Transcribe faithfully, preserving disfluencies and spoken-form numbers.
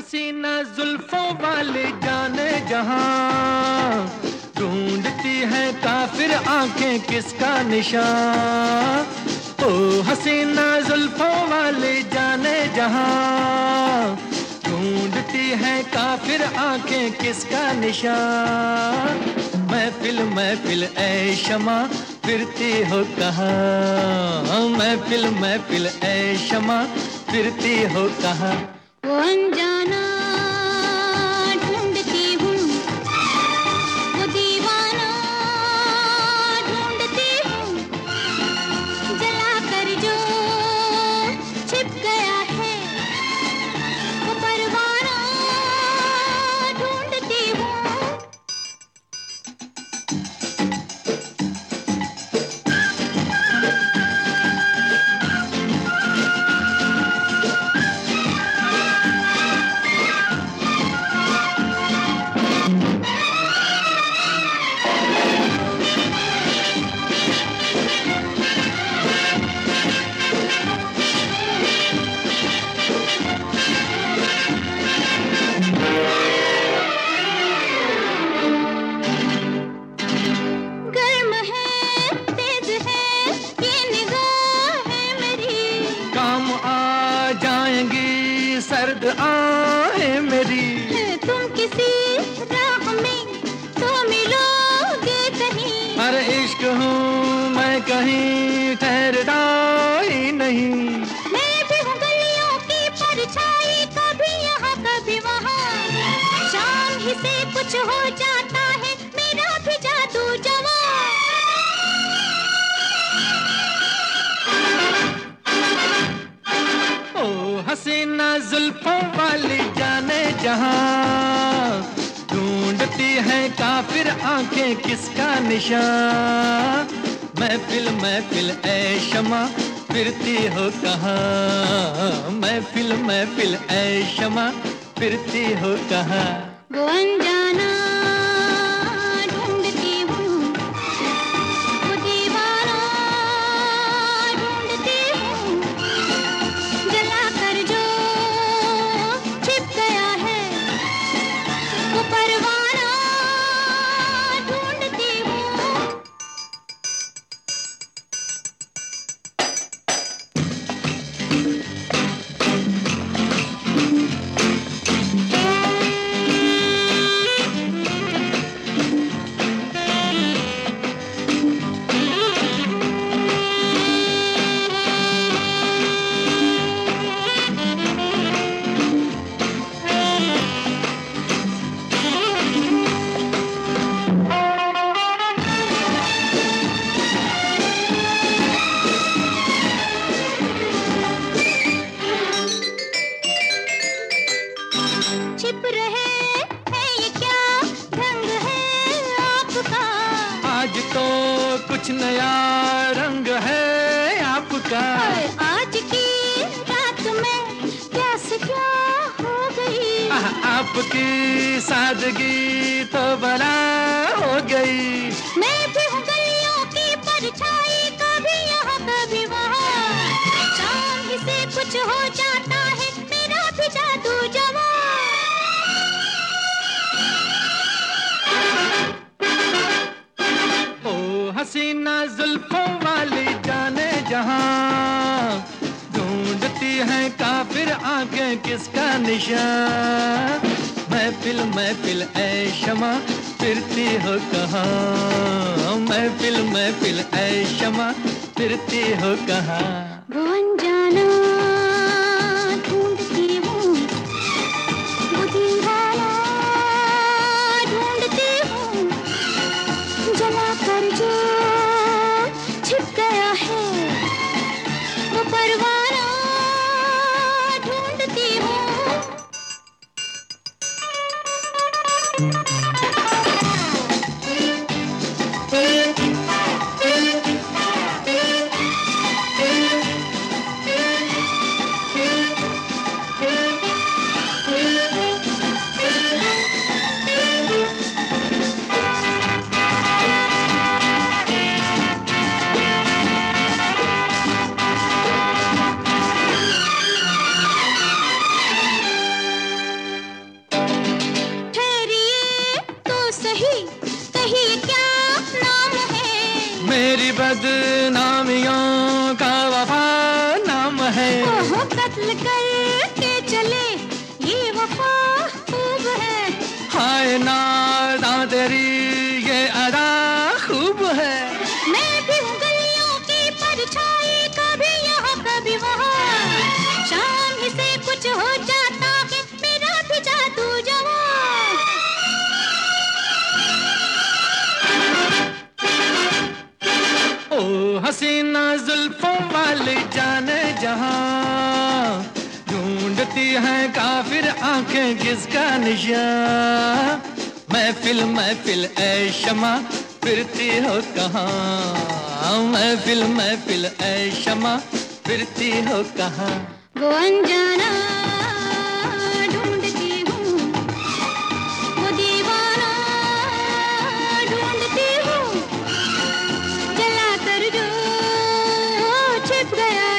हसीना जुल्फों वाले जाने जहां, ढूंढती है काफिर आंखें किसका निशान। ओ हसीना जुल्फों वाले जाने जहां, ढूंढती है काफिर आंखें किसका निशान। महफिल महफिल ऐ शमा फिरती हो कहाँ, महफिल महफिल ऐ शमा फिरती हो कहाँ। वो अनजाना ढूंढती हूँ, वो दीवाना ढूंढती हूँ, जला कर जो छिप गया है वो परवाना ढूंढती हूँ। सर्द आए मेरी, तुम किसी राह में तो मिलोगे कहीं। अरे इश्क हूँ मैं कहीं ठहरता ही नहीं। मैं भी हूँ गलियों की परछाई, कभी यहाँ कभी वहाँ, शाम ही से कुछ हो जाता है मेरा भी जादू जवां। हसीना जुल्फों वाली जाने जहां, ढूंढती है काफिर आंखें किसका निशान। महफिल महफिल ऐ शमा फिरती हो कहाँ, महफिल महफिल ऐ शमा फिरती हो कहाँ। वो अनजाना ढूंढती हूँ, वो दीवाना ढूंढती हूँ, जला कर जो छिप गया है वो परवाना ढूंढती हूँ। छिप रहे है ये क्या रंग है आपका, आज तो कुछ नया रंग है आपका। आज की रात में क्या से क्या हो गई, आपकी सादगी तो बला हो गई। मैं भी हूँ गलियों की परछाई, कभी यहाँ कभी वहाँ, शाम ही से कुछ हो जाता है मेरा भी जादू जवां। हसीना जुल्फों वाली जाने जहां, ढूंढती है काफिर आंखें किसका निशान। महफिल महफिल ऐ शमा फिरती हो कहाँ, महफिल महफिल ऐ शमा फिरती हो कहाँ। वो अनजाना ढूंढती हूँ, वो दीवाना ढूंढती हूँ, जला कर जो छिप गया है वो परवाना ढूंढती हूँ। बदनामियों का वफा नाम है। ओहो कत्ल करके चले ये वफा खूब है। हाय नादा तेरी ये अदा खूब है। मैं भी हूँ गलियों की परछाई, कभी यहाँ कभी वहाँ, शाम ही से कुछ हो जाता है मेरा भी जादू जवां। ओ हसीना जुल्फों वाली जाने जहां, ढूंढती है काफिर आंखें किसका निशान। महफिल महफिल ऐ शमा फिरती हो कहाँ, महफिल महफिल ऐ शमा फिरती हो कहाँ। वो अनजाना ढूंढती हूँ, वो दीवाना ढूंढती हूँ, जला कर जो छिप गया